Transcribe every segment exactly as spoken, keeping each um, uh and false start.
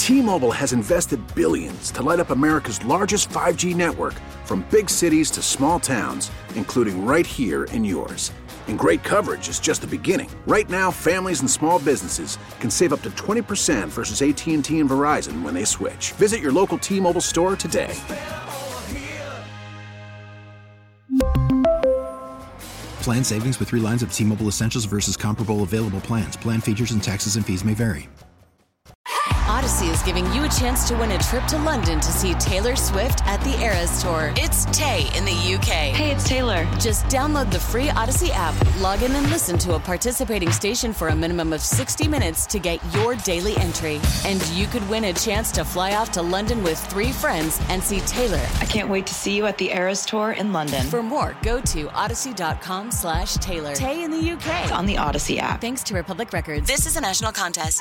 T-Mobile has invested billions to light up America's largest five G network, from big cities to small towns, including right here in yours. And great coverage is just the beginning. Right now, families and small businesses can save up to twenty percent versus A T and T and Verizon when they switch. Visit your local T-Mobile store today. Plan savings with three lines of T-Mobile Essentials versus comparable available plans. Plan features and taxes and fees may vary. Odyssey is giving you a chance to win a trip to London to see Taylor Swift at the Eras Tour. It's Tay in the U K. Hey, it's Taylor. Just download the free Odyssey app, log in and listen to a participating station for a minimum of sixty minutes to get your daily entry. And you could win a chance to fly off to London with three friends and see Taylor. I can't wait to see you at the Eras Tour in London. For more, go to odyssey.com slash Taylor. Tay in the U K. It's on the Odyssey app. Thanks to Republic Records. This is a national contest.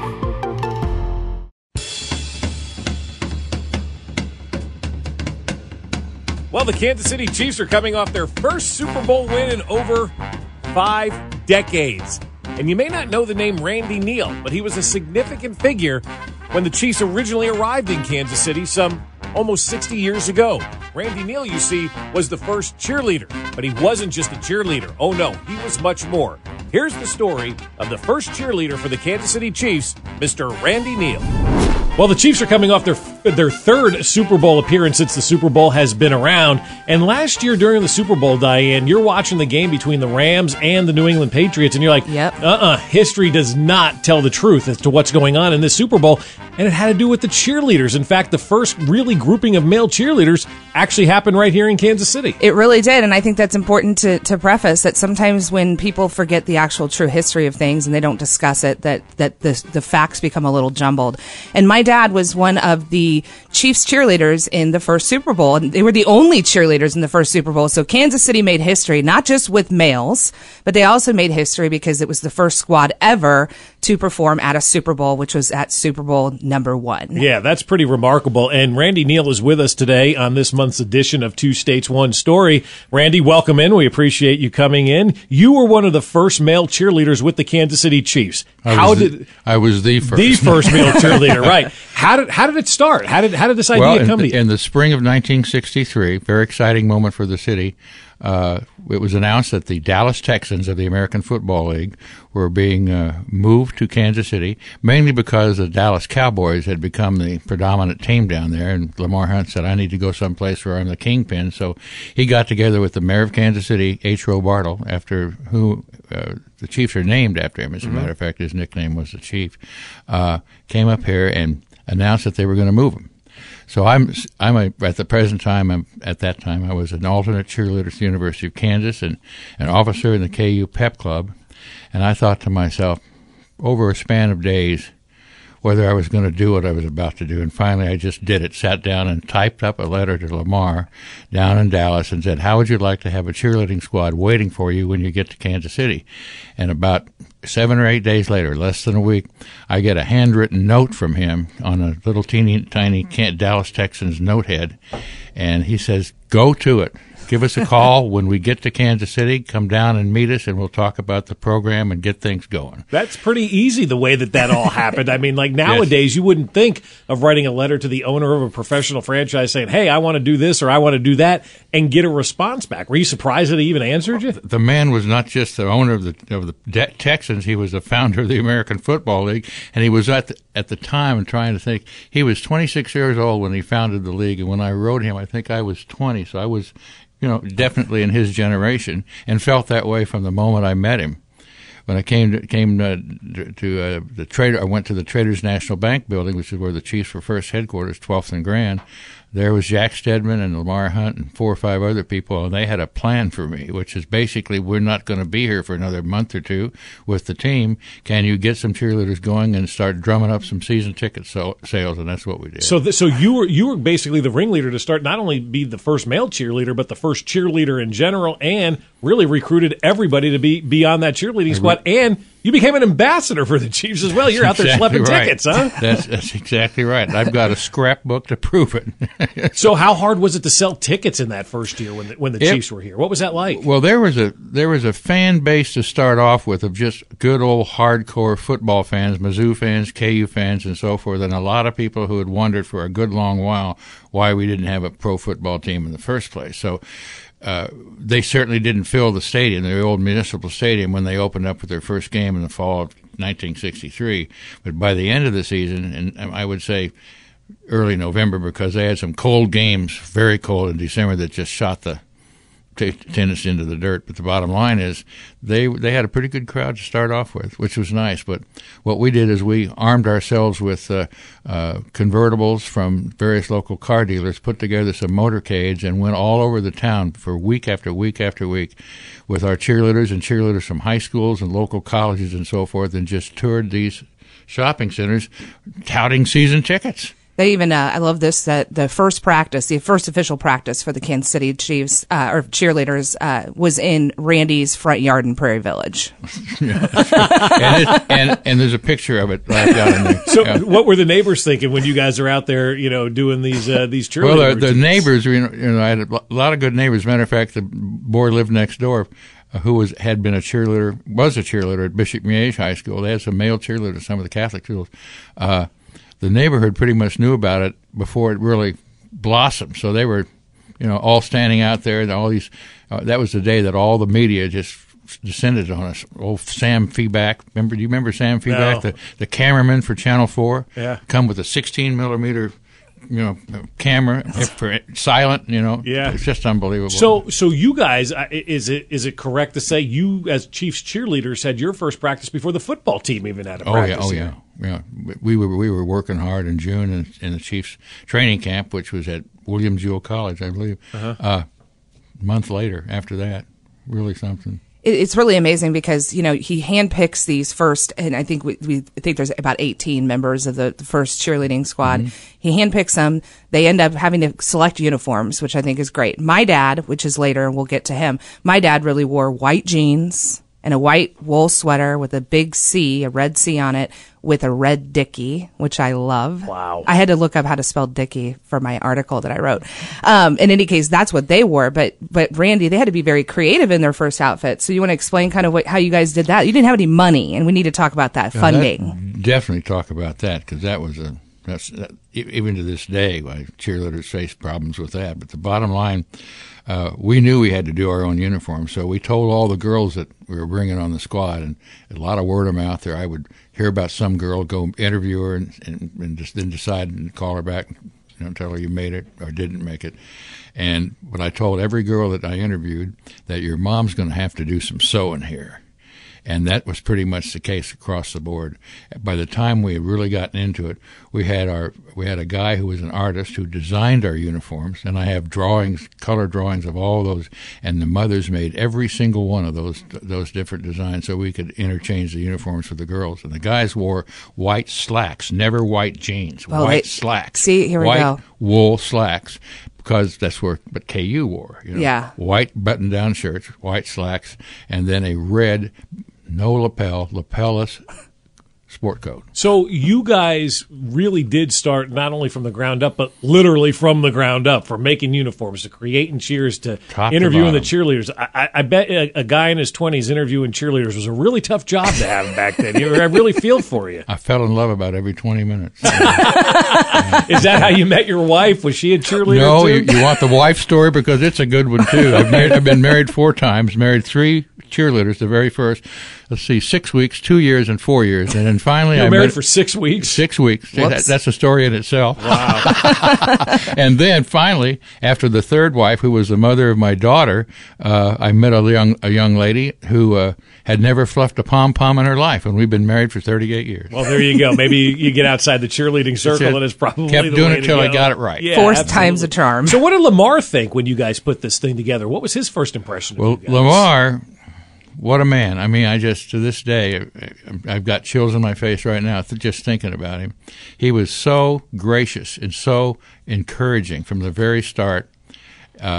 Well, the Kansas City Chiefs are coming off their first Super Bowl win in over five decades. And you may not know the name Randy Neal, but he was a significant figure when the Chiefs originally arrived in Kansas City some almost sixty years ago. Randy Neal, you see, was the first cheerleader, but he wasn't just a cheerleader. Oh, no, he was much more. Here's the story of the first cheerleader for the Kansas City Chiefs, Mister Randy Neal. Well, the Chiefs are coming off their their third Super Bowl appearance since the Super Bowl has been around. And last year during the Super Bowl, Diane, you're watching the game between the Rams and the New England Patriots, and you're like, yep. uh-uh, history does not tell the truth as to what's going on in this Super Bowl. And it had to do with the cheerleaders. In fact, the first really grouping of male cheerleaders actually happened right here in Kansas City. It really did, and I think that's important to, to preface that sometimes when people forget the actual true history of things and they don't discuss it, that, that the, the facts become a little jumbled. And my dad was one of the Chiefs cheerleaders in the first Super Bowl, and they were the only cheerleaders in the first Super Bowl. So Kansas City made history, not just with males, but they also made history because it was the first squad ever to perform at a Super Bowl, which was at Super Bowl number one. Yeah, that's pretty remarkable. And Randy Neal is with us today on this month's edition of Two States, One Story. Randy, welcome in. We appreciate you coming in. You were one of the first male cheerleaders with the Kansas City Chiefs. I How was did the, I was the first. The first male cheerleader, right. How did how did it start? How did how did this idea well, in, come to you? In the spring of nineteen sixty-three, very exciting moment for the city. Uh, it was announced that the Dallas Texans of the American Football League were being uh, moved to Kansas City, mainly because the Dallas Cowboys had become the predominant team down there, and Lamar Hunt said, I need to go someplace where I'm the kingpin. So he got together with the mayor of Kansas City, H. Roe Bartle, after who uh, the Chiefs are named after him. As a mm-hmm. matter of fact, his nickname was the Chief, uh, came up here and announced that they were going to move him. So I'm I'm a, at the present time. I'm, at that time, I was an alternate cheerleader at the University of Kansas and an officer in the K U Pep Club, and I thought to myself, over a span of days, whether I was going to do what I was about to do. And finally, I just did it. Sat down and typed up a letter to Lamar down in Dallas and said, "How would you like to have a cheerleading squad waiting for you when you get to Kansas City?" And about seven or eight days later, less than a week, I get a handwritten note from him on a little teeny tiny Dallas Texans notehead, and he says, "Go to it. Give us a call when we get to Kansas City. Come down and meet us, and we'll talk about the program and get things going." That's pretty easy, the way that that all happened. I mean, like nowadays, yes. You wouldn't think of writing a letter to the owner of a professional franchise saying, "Hey, I want to do this or I want to do that," and get a response back. Were you surprised that he even answered you? The man was not just the owner of the of the De- Texans; he was the founder of the American Football League, and he was at the, at the time. And trying to think, he was twenty-six years old when he founded the league, and when I wrote him, I think I was twenty. So I was, you know, definitely in his generation, and felt that way from the moment I met him. When I came to, came uh, to uh, the trader, I went to the Traders National Bank building, which is where the Chiefs were first headquarters, twelfth and Grand. There was Jack Stedman and Lamar Hunt and four or five other people, and they had a plan for me, which is basically, we're not going to be here for another month or two with the team. Can you get some cheerleaders going and start drumming up some season ticket so- sales? And that's what we did. So, th- so you were you were basically the ringleader to start not only be the first male cheerleader, but the first cheerleader in general, and really recruited everybody to be be on that cheerleading squad. And You became an ambassador for the Chiefs as well. You're out there exactly schlepping right. tickets, huh? That's, that's exactly right. I've got a scrapbook to prove it. So how hard was it to sell tickets in that first year when the, when the It, Chiefs were here? What was that like? Well, there was a there was a fan base to start off with of just good old hardcore football fans, Mizzou fans, K U fans, and so forth, and a lot of people who had wondered for a good long while why we didn't have a pro football team in the first place. So uh, they certainly didn't fill the stadium, the old municipal stadium, when they opened up with their first game in the fall of nineteen sixty-three. But by the end of the season, and I would say early November, because they had some cold games, very cold in December, that just shot the t- tennis into the dirt. But the bottom line is they they had a pretty good crowd to start off with, which was nice. But what we did is we armed ourselves with uh, uh, convertibles from various local car dealers, put together some motorcades, and went all over the town for week after week after week with our cheerleaders and cheerleaders from high schools and local colleges and so forth, and just toured these shopping centers touting season tickets. They even, uh, I love this, that the first practice, the first official practice for the Kansas City Chiefs, uh, or cheerleaders, uh, was in Randy's front yard in Prairie Village. Yeah, and, it, and and there's a picture of it right down in there. So yeah. what were the neighbors thinking when you guys are out there, you know, doing these uh, these cheerleaders? Well, the, the neighbors, you know, you know, I had a lot of good neighbors. Matter of fact, the boy lived next door, uh, who was had been a cheerleader, was a cheerleader at Bishop Miege High School. They had some male cheerleaders, some of the Catholic schools. Uh, the neighborhood pretty much knew about it before it really blossomed. So they were, you know, all standing out there, and all these. Uh, that was the day that all the media just descended on us. Old Sam Feeback, remember? Do you remember Sam Feeback, No. the the cameraman for Channel Four? Yeah. Come with a sixteen millimeter, you know, camera for silent. You know, Yeah. it's just unbelievable. So, so you guys, uh, is it is it correct to say you, as Chiefs cheerleaders, had your first practice before the football team even had a oh practice? yeah, oh here? yeah, yeah. We were we were working hard in June in, in the Chiefs training camp, which was at William Jewell College, I believe. Uh-huh. Uh, a month later, after that, really something. It's really amazing because, you know, he handpicks these first, and I think we, we think there's about eighteen members of the, the first cheerleading squad. Mm-hmm. He handpicks them. They end up having to select uniforms, which I think is great. My dad, which is later, and we'll get to him, my dad really wore white jeans and a white wool sweater with a big C, a red C on it, with a red Dickie, which I love. Wow. I had to look up how to spell Dickie for my article that I wrote. Um, in any case, that's what they wore. But, but Randy, they had to be very creative in their first outfit. So you want to explain kind of what, how you guys did that? You didn't have any money, and we need to talk about that Yeah, funding. that, definitely talk about that, because that was a, that's, that, even to this day, why cheerleaders face problems with that. But the bottom line, uh, we knew we had to do our own uniforms, so we told all the girls that we were bringing on the squad, and a lot of word of mouth there. I would hear about some girl, go interview her, and, and, and just then decide and call her back, you know, tell her you made it or didn't make it. And but I told every girl that I interviewed that your mom's going to have to do some sewing here. And that was pretty much the case across the board. By the time we had really gotten into it, we had our we had a guy who was an artist who designed our uniforms, and I have drawings, color drawings of all those. And the mothers made every single one of those those different designs so we could interchange the uniforms for the girls. And the guys wore white slacks, never white jeans, Well, white they- slacks. see, here we white go. wool slacks. Because that's where, but K U wore, you know, Yeah. white button-down shirts, white slacks, and then a red, no lapel, lapelless sport coat. So you guys really did start not only from the ground up, but literally from the ground up, from making uniforms to creating cheers to Top to interviewing the bottom. cheerleaders. I, I, I bet a, a guy in his twenties interviewing cheerleaders was a really tough job to have back then. You, I really feel for you. I fell in love about every twenty minutes. Is that how you met your wife? Was she a cheerleader No, too? you, you want the wife story because it's a good one too. I've, married, I've been married four times, married three cheerleaders, the very first, let's see, six weeks, two years, and four years. And then finally You were I married met, for six weeks? Six weeks. That, Whoops. that's a story in itself. Wow. And then finally, after the third wife, who was the mother of my daughter, uh, I met a young a young lady who uh, had never fluffed a pom pom in her life, and we've been married for thirty-eight years. Well, there you go. Maybe you get outside the cheerleading circle, it. and it's probably Kept the doing way it to till I go. got it right. Yeah, Fourth absolutely. time's a charm. So what did Lamar think when you guys put this thing together? What was his first impression of Well, you guys? Lamar, what a man. I mean, I just, to this day, I've got chills on my face right now just thinking about him. He was so gracious and so encouraging from the very start. Uh,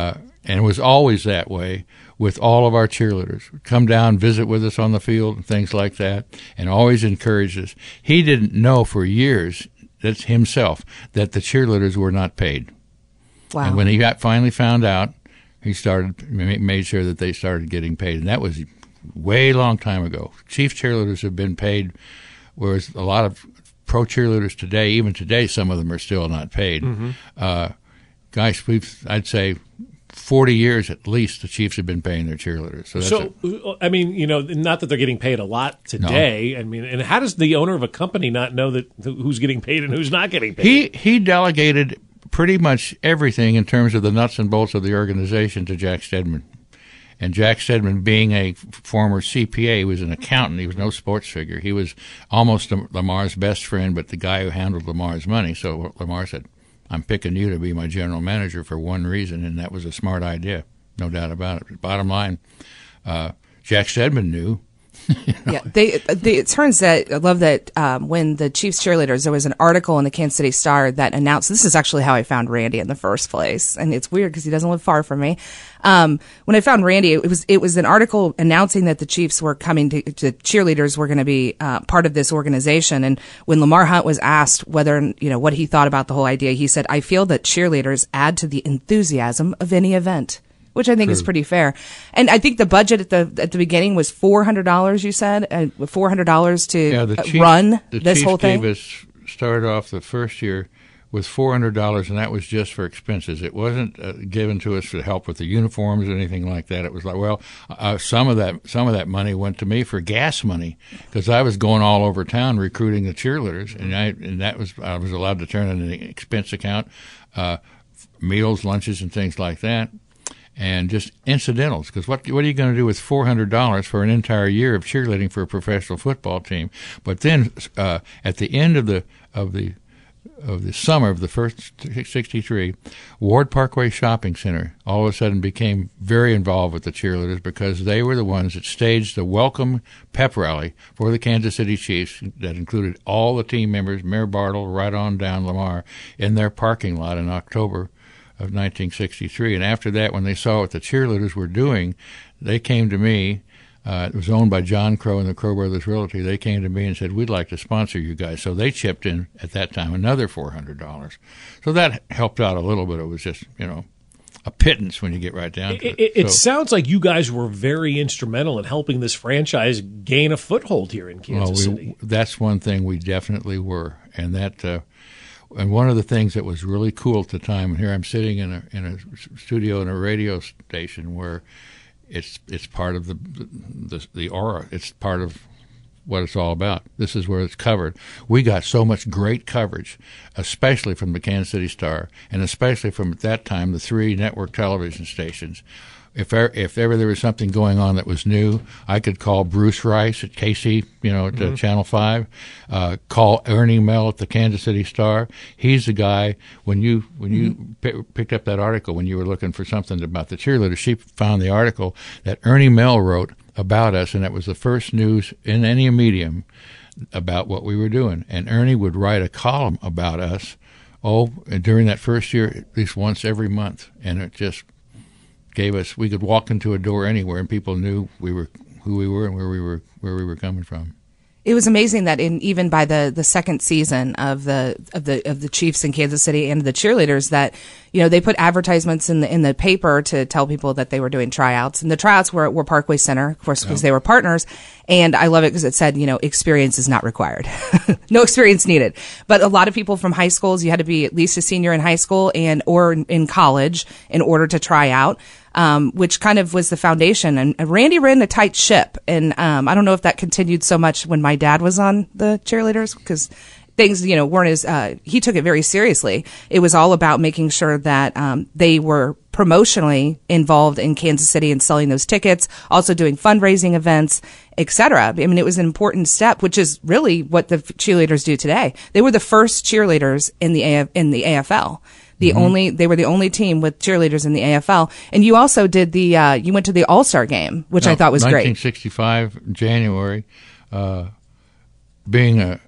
and it was always that way with all of our cheerleaders. Come down, visit with us on the field and things like that, and always encouraged us. He didn't know for years, that's himself, that the cheerleaders were not paid. Wow. And when he got finally found out, he started made sure that they started getting paid, and that was way long time ago. Chief cheerleaders have been paid, whereas a lot of pro cheerleaders today, even today, some of them are still not paid. Mm-hmm. Uh, guys, we've I'd say forty years at least, the Chiefs have been paying their cheerleaders. So, that's so a, I mean, you know, not that they're getting paid a lot today. No. I mean, and how does the owner of a company not know that who's getting paid and who's not getting paid? He he delegated pretty much everything in terms of the nuts and bolts of the organization to Jack Stedman. And Jack Stedman, being a former C P A, he was an accountant. He was no sports figure. He was almost Lamar's best friend, but the guy who handled Lamar's money. So Lamar said, I'm picking you to be my general manager for one reason, and that was a smart idea, no doubt about it. But bottom line, uh, Jack Stedman knew. You know? Yeah, they, they. It turns out, I love that um, when the Chiefs cheerleaders, there was an article in the Kansas City Star that announced, this is actually how I found Randy in the first place, and it's weird because he doesn't live far from me. Um, when I found Randy, it was it was an article announcing that the Chiefs were coming to, to cheerleaders were going to be uh, part of this organization. And when Lamar Hunt was asked whether, you know, what he thought about the whole idea, he said, "I feel that cheerleaders add to the enthusiasm of any event," which I think True. is pretty fair. And I think the budget at the at the beginning was four hundred dollars. You said uh, four hundred dollars to yeah, the Chief, run the this Chiefs whole thing. Gave us, started off the first year with four hundred dollars, and that was just for expenses. It wasn't uh, given to us to help with the uniforms or anything like that. It was like, well, uh, some of that some of that money went to me for gas money because I was going all over town recruiting the cheerleaders, and I and that was I was allowed to turn in an expense account, uh, meals, lunches, and things like that. And just incidentals, because what what are you going to do with four hundred dollars for an entire year of cheerleading for a professional football team? But then uh, at the end of the of the of the summer of the first sixty-three, Ward Parkway Shopping Center all of a sudden became very involved with the cheerleaders because they were the ones that staged the welcome pep rally for the Kansas City Chiefs that included all the team members, Mayor Bartle, right on down Lamar, in their parking lot in October of nineteen sixty-three. And after that, when they saw what the cheerleaders were doing, they came to me. Uh, it was owned by John Crow and the Crow Brothers Realty. They came to me and said, we'd like to sponsor you guys. So they chipped in at that time another four hundred dollars. So that helped out a little bit. It was just, you know, a pittance when you get right down to it. It, it, it so, sounds like you guys were very instrumental in helping this franchise gain a foothold here in Kansas well, we, City. That's one thing we definitely were. And that uh, And one of the things that was really cool at the time, and here I'm sitting in a in a studio in a radio station where it's it's part of the the, the aura. It's part of what it's all about. This is where it's covered. We got so much great coverage, especially from the Kansas City Star, and especially from at that time the three network television stations. If ever, if ever there was something going on that was new, I could call Bruce Rice at K C, you know, at mm-hmm. Channel five, uh, call Ernie Mell at the Kansas City Star. He's the guy, when you when you mm-hmm. p- picked up that article, when you were looking for something about the cheerleaders, she found the article that Ernie Mell wrote about us, and it was the first news in any medium about what we were doing. And Ernie would write a column about us, oh, during that first year, at least once every month, and it just gave us, we could walk into a door anywhere and people knew we were who we were and where we were where we were coming from. It was amazing that in, even by the, the second season of the of the of the Chiefs in Kansas City and the cheerleaders, that, you know, they put advertisements in the in the paper to tell people that they were doing tryouts, and the tryouts were were Parkway Center, of course, because oh. they were partners. And I love it because it said, you know, experience is not required, no experience needed. But a lot of people from high schools, you had to be at least a senior in high school and or in college in order to try out. Um, which kind of was the foundation. And Randy ran a tight ship. And um, I don't know if that continued so much when my dad was on the cheerleaders, because things, you know, weren't as, uh, he took it very seriously. It was all about making sure that um, they were promotionally involved in Kansas City and selling those tickets, also doing fundraising events, et cetera. I mean, it was an important step, which is really what the cheerleaders do today. They were the first cheerleaders in the A F, in the A F L. The mm-hmm. only, they were the only team with cheerleaders in the A F L. And you also did the, uh, you went to the All-Star game, which no, I thought was nineteen sixty-five, great. nineteen sixty-five, January, uh, being a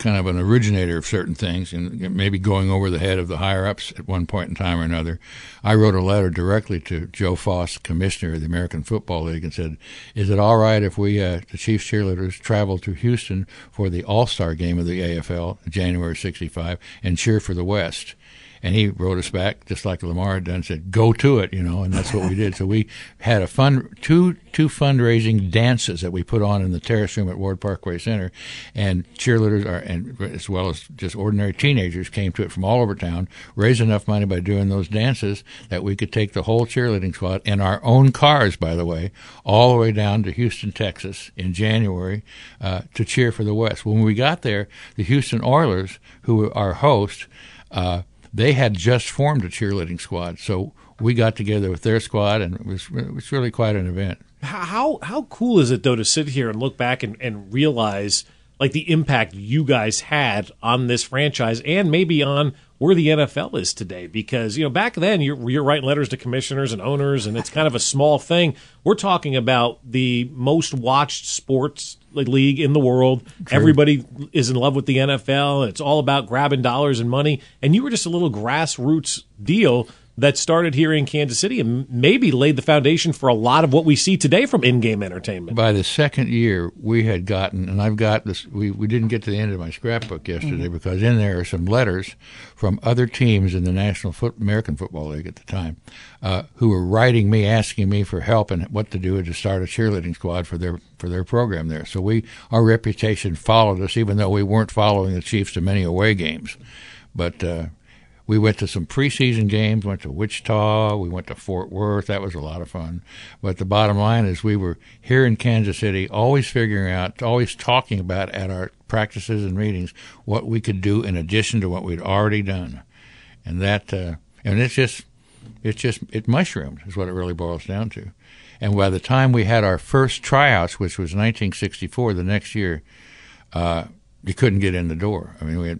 kind of an originator of certain things and maybe going over the head of the higher-ups at one point in time or another. I wrote a letter directly to Joe Foss, commissioner of the American Football League, and said, is it all right if we, uh, the Chiefs cheerleaders, travel to Houston for the All-Star game of the A F L, January sixty-five, and cheer for the West? And he wrote us back, just like Lamar had done, said, go to it, you know, and that's what we did. So we had a fun, two two fundraising dances that we put on in the terrace room at Ward Parkway Center, and cheerleaders, are, and as well as just ordinary teenagers, came to it from all over town, raised enough money by doing those dances that we could take the whole cheerleading squad in our own cars, by the way, all the way down to Houston, Texas in January uh, to cheer for the West. When we got there, the Houston Oilers, who were our host, uh, they had just formed a cheerleading squad, so we got together with their squad, and it was it was really quite an event. How how cool is it, though, to sit here and look back and, and realize like the impact you guys had on this franchise and maybe on where the N F L is today? Because, you know, back then you're, you're writing letters to commissioners and owners, and it's kind of a small thing. We're talking about the most watched sports league in the world. True. Everybody is in love with the N F L, and it's all about grabbing dollars and money. And you were just a little grassroots deal that started here in Kansas City and maybe laid the foundation for a lot of what we see today from in-game entertainment. By the second year, we had gotten, and I've got this, we, we didn't get to the end of my scrapbook yesterday mm-hmm. because in there are some letters from other teams in the National Foot, American Football League at the time uh, who were writing me, asking me for help and what to do to start a cheerleading squad for their for their program there. So we our reputation followed us, even though we weren't following the Chiefs to many away games. But uh, we went to some preseason games, went to Wichita, we went to Fort Worth. That was a lot of fun. But the bottom line is we were here in Kansas City always figuring out, always talking about at our practices and meetings what we could do in addition to what we'd already done. And that, uh, and it's just, it's just, it mushroomed is what it really boils down to. And by the time we had our first tryouts, which was nineteen sixty-four, the next year, uh, you couldn't get in the door. I mean, we had,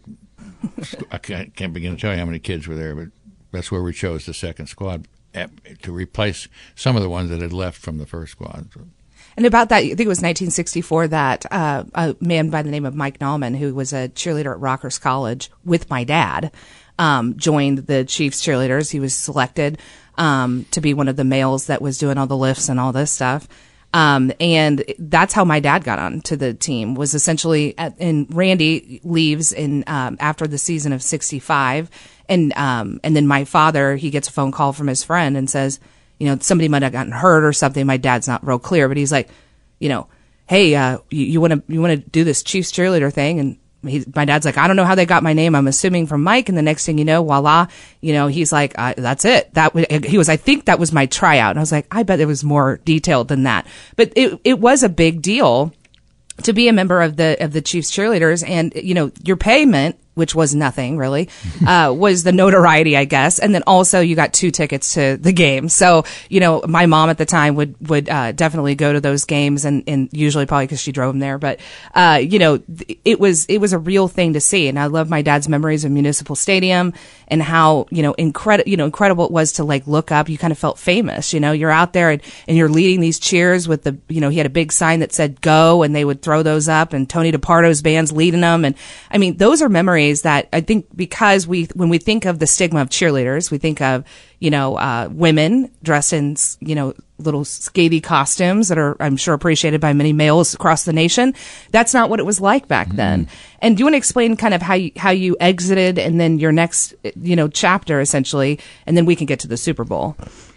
I can't, can't begin to tell you how many kids were there, but that's where we chose the second squad at, to replace some of the ones that had left from the first squad. And about that, I think it was nineteen sixty-four that uh, a man by the name of Mike Nallman, who was a cheerleader at Rockers College with my dad, um, joined the Chiefs cheerleaders. He was selected um, to be one of the males that was doing all the lifts and all this stuff. Um, and that's how my dad got on to the team, was essentially at, and Randy leaves in, um, after the season of sixty-five. And, um, and then my father, he gets a phone call from his friend and says, you know, somebody might have gotten hurt or something. My dad's not real clear, but he's like, you know, hey, uh, you want to, you want to do this Chiefs cheerleader thing? And he, my dad's like, I don't know how they got my name. I'm assuming from Mike. And the next thing you know, voila, you know, he's like, uh, that's it. That w-. He was, I think that was my tryout. And I was like, I bet it was more detailed than that. But it, it was a big deal to be a member of the, of the Chiefs cheerleaders. And, you know, your payment, which was nothing really, uh, was the notoriety, I guess. And then also you got two tickets to the game. So, you know, my mom at the time would, would, uh, definitely go to those games and, and usually probably because she drove them there. But, uh, you know, it was, it was a real thing to see. And I love my dad's memories of Municipal Stadium and how, you know, incredible, you know, incredible it was to like look up. You kind of felt famous, you know, you're out there and, and you're leading these cheers with the, you know, he had a big sign that said go, and they would throw those up, and Tony DePardo's band's leading them. And I mean, those are memories that I think, because we, when we think of the stigma of cheerleaders, we think of, you know, uh, women dressed in, you know, little skaty costumes that are, I'm sure, appreciated by many males across the nation. That's not what it was like back mm-hmm. then. And do you want to explain kind of how you, how you exited and then your next, you know, chapter essentially, and then we can get to the Super Bowl.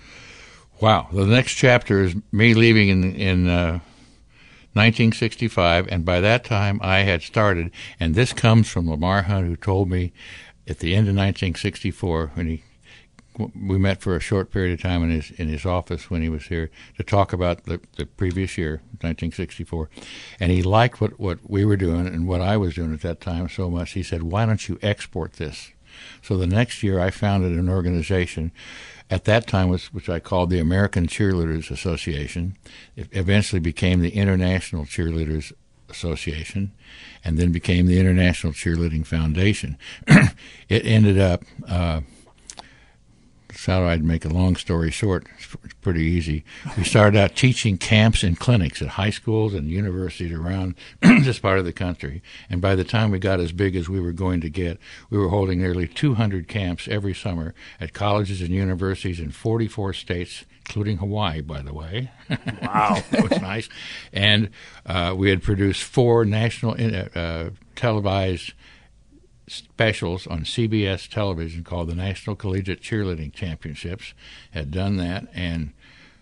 Wow. The next chapter is me leaving in, in, uh, nineteen sixty-five, and by that time I had started, and this comes from Lamar Hunt, who told me at the end of nineteen sixty-four, when he we met for a short period of time in his in his office when he was here to talk about the, the previous year, nineteen sixty-four, and he liked what, what we were doing and what I was doing at that time so much. He said, why don't you export this? So the next year I founded an organization at that time, was, which I called the American Cheerleaders Association. It eventually became the International Cheerleaders Association, and then became the International Cheerleading Foundation. It ended up, uh, so I'd make a long story short. It's pretty easy. We started out teaching camps and clinics at high schools and universities around this part of the country. And by the time we got as big as we were going to get, we were holding nearly two hundred camps every summer at colleges and universities in forty-four states, including Hawaii, by the way. Wow. That was nice. And uh, we had produced four national uh, televised specials on C B S television called the National Collegiate Cheerleading Championships. Had done that, and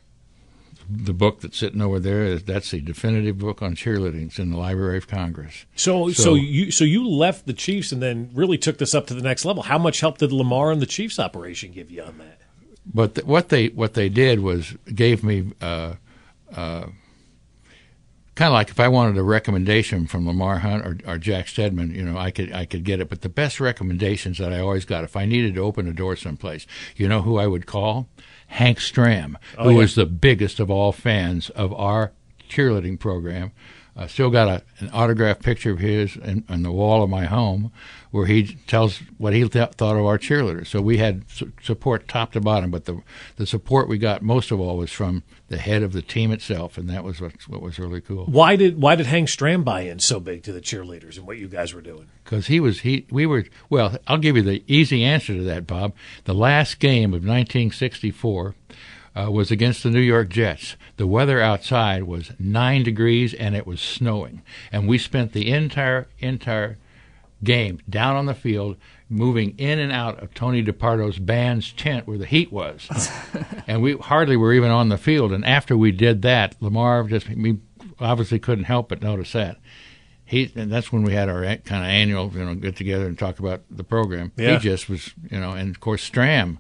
the book that's sitting over there is that's the definitive book on cheerleading. It's in the Library of Congress. So, so, so you so you left the Chiefs and then really took this up to the next level. How much help did Lamar and the Chiefs operation give you on that? But th- what they what they did was gave me. Uh, uh, Kind of like if I wanted a recommendation from Lamar Hunt or, or Jack Stedman, you know, I could I could get it. But the best recommendations that I always got, if I needed to open a door someplace, you know who I would call? Hank Stram, oh, who yeah. was the biggest of all fans of our cheerleading program. I uh, still got a, an autographed picture of his in, on the wall of my home where he tells what he th- thought of our cheerleaders. So we had su- support top to bottom, but the the support we got most of all was from the head of the team itself, and that was what, what was really cool. Why did why did Hank Stram buy in so big to the cheerleaders and what you guys were doing? Because he was he we were well. I'll give you the easy answer to that, Bob. The last game of nineteen sixty-four. Uh, was against the New York Jets. The weather outside was nine degrees and it was snowing. And we spent the entire entire game down on the field, moving in and out of Tony DePardo's band's tent where the heat was. And we hardly were even on the field. And after we did that, Lamar just we obviously couldn't help but notice that. He and that's when we had our kind of annual, you know, get together and talk about the program. Yeah. He just was, you know, and of course Stram.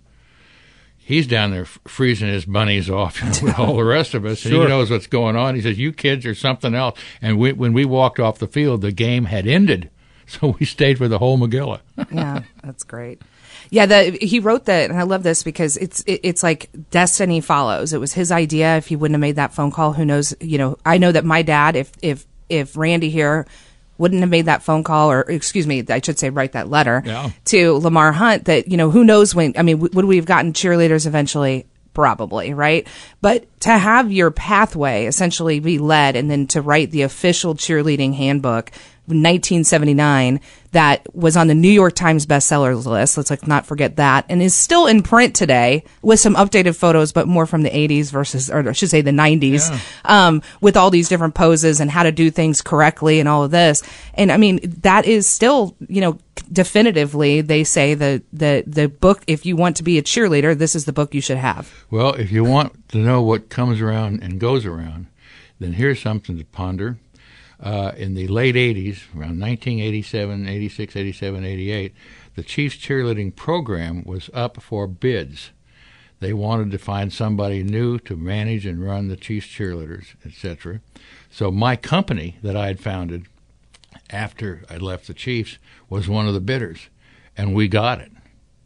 He's down there freezing his bunnies off with all the rest of us, Sure. and he knows what's going on. He says, you kids are something else. And we, when we walked off the field, the game had ended, so we stayed for the whole Megillah. Yeah, that's great. Yeah, the, he wrote that, and I love this because it's it, it's like destiny follows. It was his idea. If he wouldn't have made that phone call, who knows? You know, I know that my dad, if if if Randy here wouldn't have made that phone call, or excuse me, I should say write that letter Yeah. to Lamar Hunt, that, you know, who knows when, I mean, w- would we have gotten cheerleaders eventually? Probably, right? But to have your pathway essentially be led and then to write the official cheerleading handbook, nineteen seventy-nine, that was on the New York Times bestsellers list. Let's like not forget that, and is still in print today with some updated photos, but more from the eighties versus, or I should say the nineties, Yeah. um, with all these different poses and how to do things correctly and all of this. And I mean, that is still, you know, definitively, they say the, the, the book, if you want to be a cheerleader, this is the book you should have. Well, if you want to know what comes around and goes around, then here's something to ponder. Uh, in the late eighties, around nineteen eighty-seven, eighty-six, eighty-seven, eighty-eight, the Chiefs cheerleading program was up for bids. They wanted to find somebody new to manage and run the Chiefs cheerleaders, et cetera. So my company that I had founded after I left the Chiefs was one of the bidders, and we got it.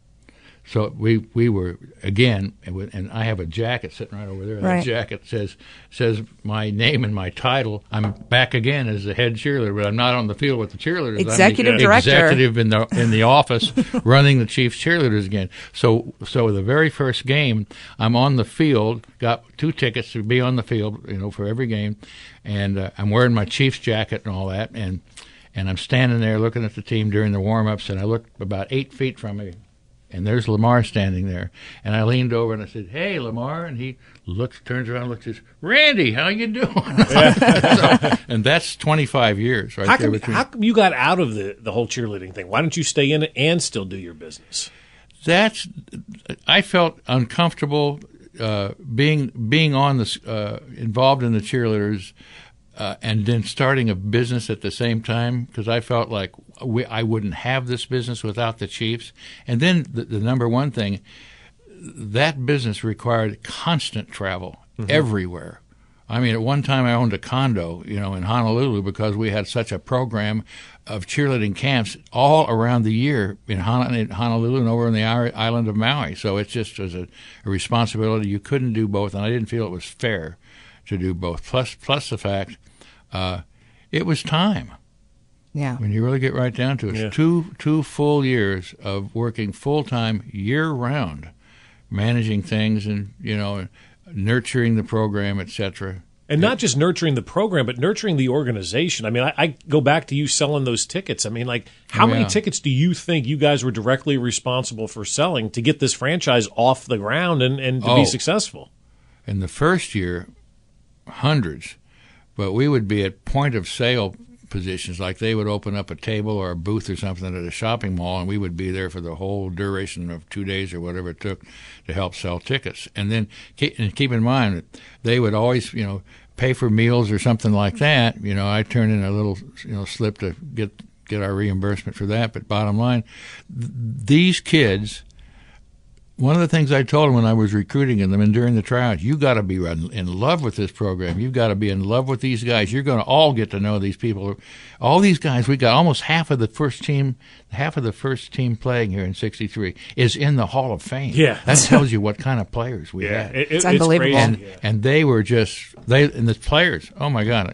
So we we were, again, and I have a jacket sitting right over there. Right. That jacket says says my name and my title. I'm back again as the head cheerleader, but I'm not on the field with the cheerleaders. Executive I'm the director. executive in the in the office running the Chiefs cheerleaders again. So so the very first game, I'm on the field, got two tickets to be on the field, you know, for every game, and uh, I'm wearing my Chiefs jacket and all that, and and I'm standing there looking at the team during the warm-ups, and I look about eight feet from me. And there's Lamar standing there. And I leaned over and I said, hey, Lamar. And he looks, turns around and looks and says, Randy, how you doing? so, and that's twenty-five years right How there come, between. how come you got out of the, the whole cheerleading thing? Why don't you stay in it and still do your business? That's, I felt uncomfortable uh, being being on the, uh, involved in the cheerleaders uh, and then starting a business at the same time, because I felt like we, I wouldn't have this business without the Chiefs. And then the, the number one thing, that business required constant travel mm-hmm. everywhere. I mean, at one time I owned a condo, you know, in Honolulu because we had such a program of cheerleading camps all around the year in Honolulu and over on the island of Maui. So it just was a, a responsibility. You couldn't do both, and I didn't feel it was fair to do both. Plus, plus the fact uh, it was time. Yeah. When you really get right down to it, Yeah. it's two two full years of working full time year round managing things and, you know, nurturing the program, et cetera. And not just nurturing the program, but nurturing the organization. I mean, I, I go back to you selling those tickets. I mean, like, how oh, yeah. many tickets do you think you guys were directly responsible for selling to get this franchise off the ground and, and to oh. be successful? In the first year, hundreds. But we would be at point of sale positions, like they would open up a table or a booth or something at a shopping mall, and we would be there for the whole duration of two days or whatever it took to help sell tickets. And then keep, and keep in mind that they would always, you know, pay for meals or something like that. You know, I turn in a little, you know, slip to get get our reimbursement for that. But bottom line, th- these kids. One of the things I told them when I was recruiting them and during the tryouts, you got to be in love with this program. You've got to be in love with these guys. You're going to all get to know these people. All these guys, we got almost half of the first team, half of the first team playing here in sixty-three is in the Hall of Fame. Yeah. That tells you what kind of players we yeah, had. It, it, it's unbelievable. Crazy. And, yeah. and they were just, they and the players, oh my God.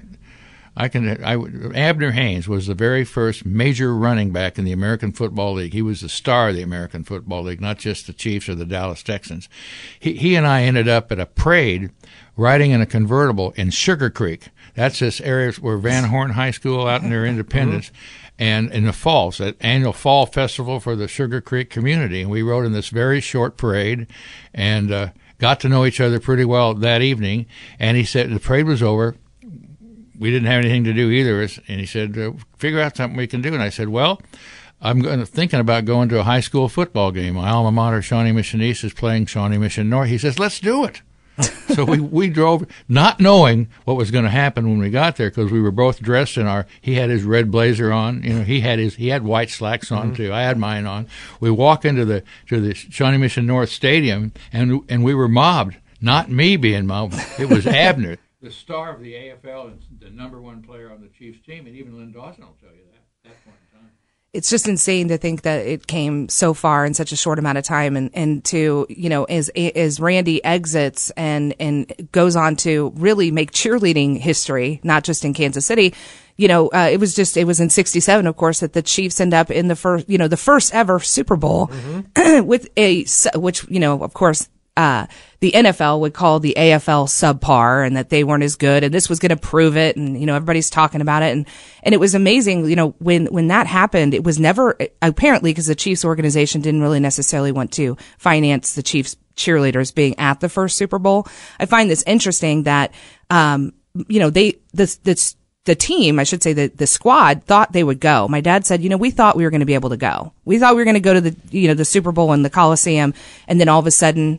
I can. I, Abner Haynes was the very first major running back in the American Football League. He was the star of the American Football League, not just the Chiefs or the Dallas Texans. He, he and I ended up at a parade riding in a convertible in Sugar Creek. That's this area where Van Horn High School out in their Independence. And in the falls, that annual fall festival for the Sugar Creek community. And we rode in this very short parade and uh, got to know each other pretty well that evening. And he said the parade was over. We didn't have anything to do either, and he said, uh, "Figure out something we can do." And I said, "Well, I'm going thinking about going to a high school football game. My alma mater, Shawnee Mission East, is playing Shawnee Mission North." He says, "Let's do it." So we we drove, not knowing what was going to happen when we got there, because we were both dressed in our. He had his red blazer on, you know. He had his he had white slacks on mm-hmm. too. I had mine on. We walk into the to the Shawnee Mission North Stadium, and and we were mobbed. Not me being mobbed. It was Abner, the star of the A F L and the number one player on the Chiefs team, and even Lynn Dawson will tell you that at that point in time. It's just insane to think that it came so far in such a short amount of time, and, and to, you know, as as Randy exits and and goes on to really make cheerleading history, not just in Kansas City. You know, uh, it was just, it was in sixty-seven, of course, that the Chiefs end up in the first, you know, the first ever Super Bowl mm-hmm. with a, which, you know, of course, uh, the N F L would call the A F L subpar, and that they weren't as good, and this was going to prove it. And, you know, everybody's talking about it. And, and it was amazing, you know, when, when that happened, it was never, apparently, because the Chiefs organization didn't really necessarily want to finance the Chiefs cheerleaders being at the first Super Bowl. I find this interesting that, um, you know, they, this, this, the team, I should say, the, the squad thought they would go. My dad said, you know, we thought we were going to be able to go. We thought we were going to go to the, you know, the Super Bowl in the Coliseum, and then all of a sudden,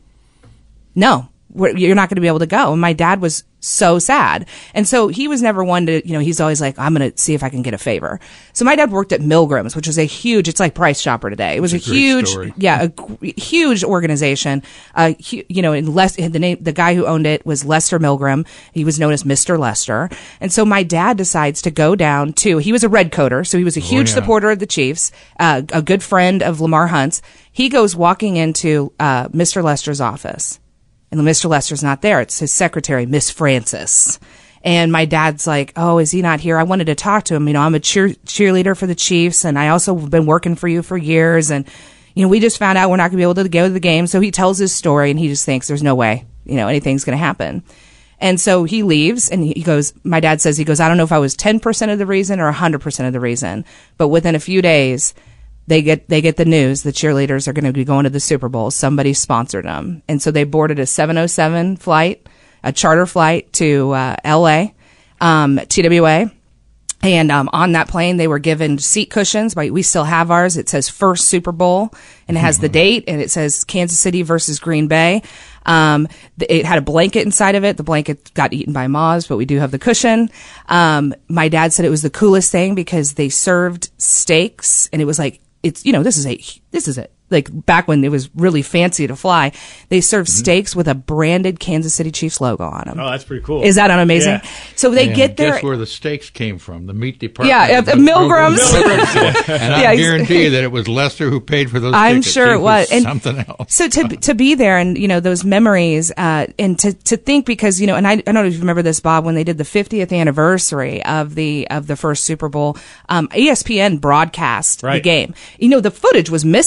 no, we're, you're not going to be able to go. And my dad was so sad. And so he was never one to, you know, he's always like, I'm going to see if I can get a favor. So my dad worked at Milgram's, which was a huge, it's like Price Chopper today. It was It's a, a huge, story. yeah, a huge organization. Uh, hu- you know, in Les- the name, the guy who owned it was Lester Milgram. He was known as Mister Lester. And so my dad decides to go down to, he was a red coater, so he was a huge oh, yeah. supporter of the Chiefs, uh, a good friend of Lamar Hunt's. He goes walking into, uh, Mister Lester's office. And Mister Lester's not there. It's his secretary, Miss Francis. And my dad's like, oh, is he not here? I wanted to talk to him. You know, I'm a cheer- cheerleader for the Chiefs, and I also have been working for you for years. And, you know, we just found out we're not going to be able to go to the game. So he tells his story, and he just thinks there's no way, you know, anything's going to happen. And so he leaves, and he goes, my dad says, he goes, I don't know if I was ten percent of the reason or one hundred percent of the reason. But within a few days, They get, they get the news the cheerleaders are going to be going to the Super Bowl. Somebody sponsored them. And so they boarded a seven oh seven flight, a charter flight to, uh, L A, um, T W A. And, um, on that plane, they were given seat cushions. We still have ours. It says first Super Bowl, and it has the date, and it says Kansas City versus Green Bay. Um, it had a blanket inside of it. The blanket got eaten by moths, but we do have the cushion. Um, my dad said it was the coolest thing because they served steaks, and it was like, it's, you know, this is a, this is it. Like back when it was really fancy to fly, they served mm-hmm. steaks with a branded Kansas City Chiefs logo on them. Oh, that's pretty cool. Is that not amazing? Yeah. So they and get there. Guess where the steaks came from? The meat department. Yeah, uh, Milgram's. Milgram's. And I Yeah, guarantee you that it was Lester who paid for those I'm tickets. sure it was. And something else. So to to be there and, you know, those memories, uh, and to, to think, because, you know, and I, I don't know if you remember this, Bob, when they did the fiftieth anniversary of the, of the first Super Bowl, um, E S P N broadcast right. the game. You know, the footage was missing forever.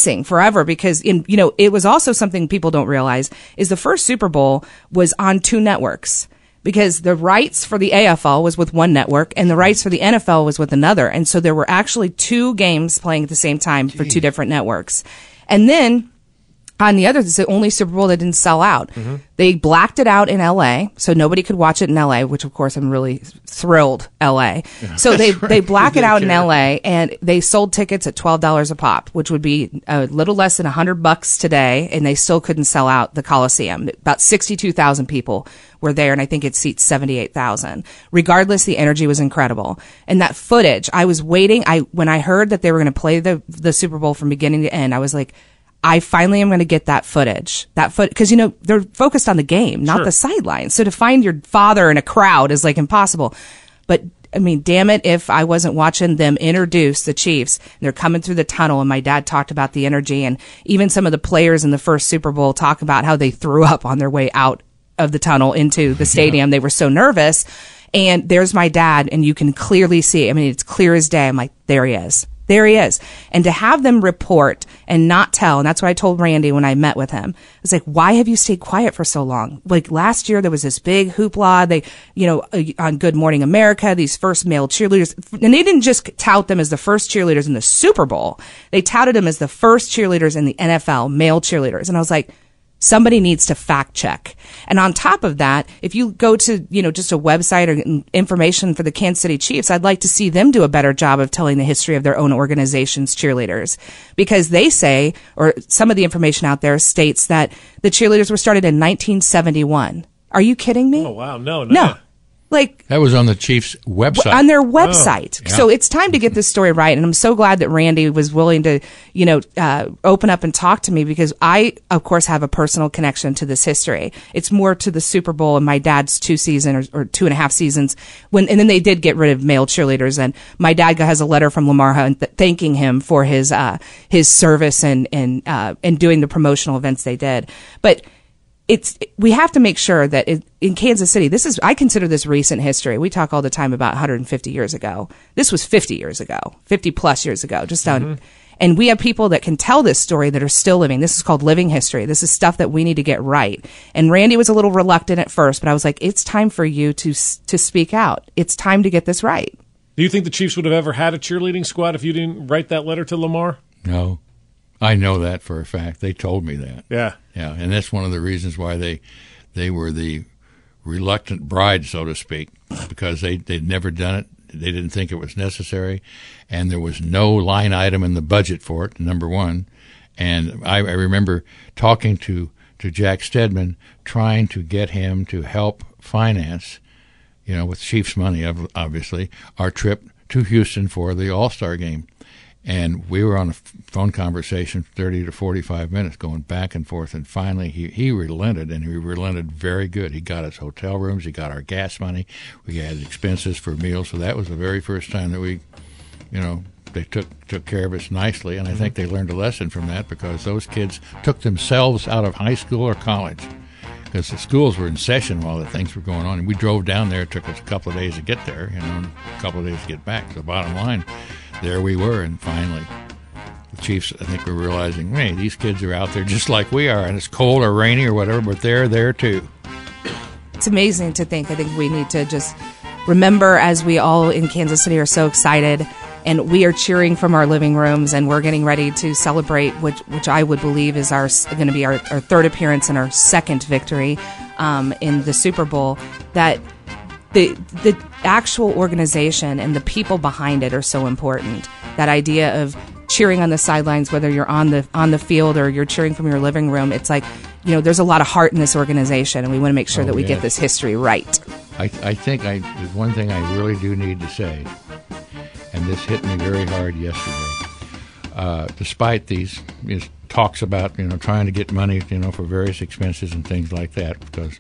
forever because in, you know, it was also something people don't realize is the first Super Bowl was on two networks. Because the rights for the A F L was with one network and the rights for the N F L was with another. And so there were actually two games playing at the same time Jeez. for two different networks. And then on the other, it's the only Super Bowl that didn't sell out. Mm-hmm. They blacked it out in L A, so nobody could watch it in L A, which of course I'm really thrilled, L A. Yeah, so they, right. they black it out in L A, and they sold tickets at twelve dollars a pop, which would be a little less than one hundred bucks today, and they still couldn't sell out the Coliseum. About sixty-two thousand people were there, and I think it seats seventy-eight thousand. Regardless, the energy was incredible. And that footage, I was waiting. I when I heard that they were going to play the the Super Bowl from beginning to end, I was like, I finally am going to get that footage. That foot, because, you know, they're focused on the game, not sure. the sidelines. So to find your father in a crowd is like impossible. But I mean, damn it, if I wasn't watching them introduce the Chiefs, and they're coming through the tunnel, and my dad talked about the energy, and even some of the players in the first Super Bowl talk about how they threw up on their way out of the tunnel into the stadium. Yeah. They were so nervous. And there's my dad, and you can clearly see, I mean, it's clear as day. I'm like, there he is. There he is. And to have them report and not tell, and that's what I told Randy when I met with him. I was like, why have you stayed quiet for so long? Like last year, there was this big hoopla. They, you know, on Good Morning America, these first male cheerleaders, and they didn't just tout them as the first cheerleaders in the Super Bowl. They touted them as the first cheerleaders in the N F L, male cheerleaders. And I was like, somebody needs to fact check. And on top of that, if you go to, you know, just a website or information for the Kansas City Chiefs, I'd like to see them do a better job of telling the history of their own organization's cheerleaders. Because they say, or some of the information out there states that the cheerleaders were started in nineteen seventy-one. Are you kidding me? Oh, wow. No, no. No. Like that was on the Chiefs' website. On their website. Oh, yeah. So it's time to get this story right. And I'm so glad that Randy was willing to, you know, uh, open up and talk to me because I, of course, have a personal connection to this history. It's more to the Super Bowl and my dad's two seasons or, or two and a half seasons when, and then they did get rid of male cheerleaders. And my dad has a letter from Lamar Hunt th- thanking him for his, uh, his service and, and, uh, and doing the promotional events they did. But it's, we have to make sure that it, in Kansas City, this is, I consider this recent history. We talk all the time about one hundred fifty years ago. This was fifty years ago, fifty plus years ago, just on, mm-hmm. and we have people that can tell this story that are still living. This is called living history. This is stuff that we need to get right. And Randy was a little reluctant at first, but I was like, it's time for you to, to speak out. It's time to get this right. Do you think the Chiefs would have ever had a cheerleading squad if you didn't write that letter to Lamar? No. I know that for a fact. They told me that. Yeah. Yeah, and that's one of the reasons why they they were the reluctant bride, so to speak, because they, they'd never done it. They didn't think it was necessary, and there was no line item in the budget for it, number one. And I, I remember talking to, to Jack Stedman, trying to get him to help finance, you know, with Chiefs money, obviously, our trip to Houston for the All-Star game. And we were on a phone conversation thirty to forty-five minutes going back and forth. And finally he, he relented, and he relented very good. He got us hotel rooms. He got our gas money. We had expenses for meals. So that was the very first time that we, you know, they took, took care of us nicely. And I think they learned a lesson from that because those kids took themselves out of high school or college because the schools were in session while the things were going on. And we drove down there. It took us a couple of days to get there, you know, and a couple of days to get back. So bottom line, there we were, and finally, the Chiefs, I think, were realizing, hey, these kids are out there just like we are, and it's cold or rainy or whatever, but they're there too. It's amazing to think. I think we need to just remember, as we all in Kansas City are so excited, and we are cheering from our living rooms, and we're getting ready to celebrate, which which I would believe is our going to be our, our third appearance and our second victory um, in the Super Bowl, that The the actual organization and the people behind it are so important. That idea of cheering on the sidelines, whether you're on the on the field or you're cheering from your living room, it's like, you know, there's a lot of heart in this organization, and we want to make sure oh, that we yes. get this history right. I, I think I there's one thing I really do need to say, and this hit me very hard yesterday. Uh, despite these, these talks about, you know, trying to get money, you know, for various expenses and things like that, because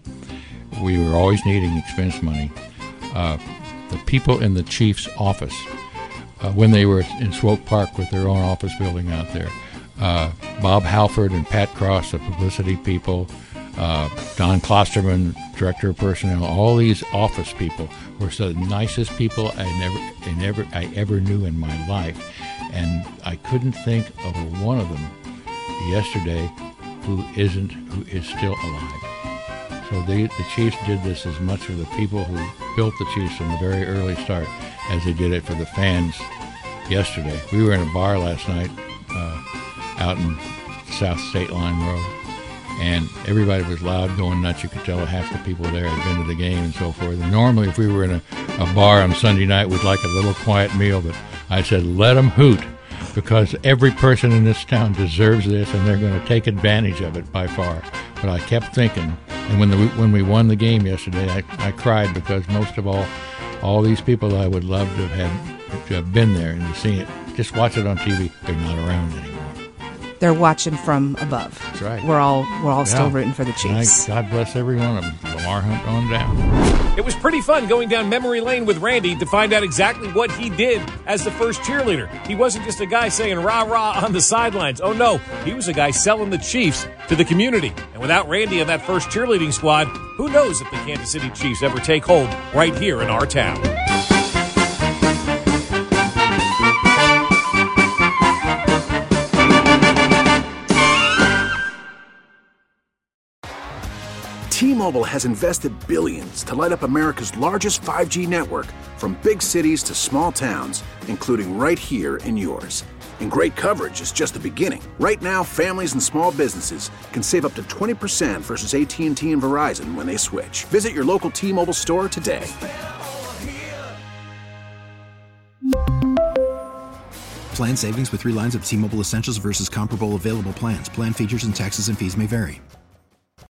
we were always needing expense money. Uh, the people in the Chiefs' office, uh, when they were in Swope Park with their own office building out there, uh, Bob Halford and Pat Cross, the publicity people, uh, Don Klosterman, director of personnel, all these office people were the nicest people I never, I never, I ever knew in my life, and I couldn't think of a one of them yesterday who isn't, who is still alive. So the, the Chiefs did this as much for the people who built the Chiefs from the very early start as they did it for the fans yesterday. We were in a bar last night uh, out in South State Line Road, and everybody was loud, going nuts. You could tell half the people there had been to the game and so forth. And normally if we were in a, a bar on Sunday night, we'd like a little quiet meal, but I said, let them hoot, because every person in this town deserves this, and they're going to take advantage of it by far. But I kept thinking, and when the when we won the game yesterday, I, I cried, because most of all, all these people I would love to have had to have been there and to see it, just watch it on T V, they're not around anymore. They're watching from above. That's right. We're all we're all Yeah. still rooting for the Chiefs. God bless every one of them. Lamar Hunt on down. It was pretty fun going down memory lane with Randy to find out exactly what he did as the first cheerleader. He wasn't just a guy saying rah-rah on the sidelines. Oh, no. He was a guy selling the Chiefs to the community. And without Randy and that first cheerleading squad, who knows if the Kansas City Chiefs ever take hold right here in our town. T-Mobile has invested billions to light up America's largest five G network, from big cities to small towns, including right here in yours. And great coverage is just the beginning. Right now, families and small businesses can save up to twenty percent versus A T and T and Verizon when they switch. Visit your local T-Mobile store today. Plan savings with three lines of T-Mobile Essentials versus comparable available plans. Plan features and taxes and fees may vary.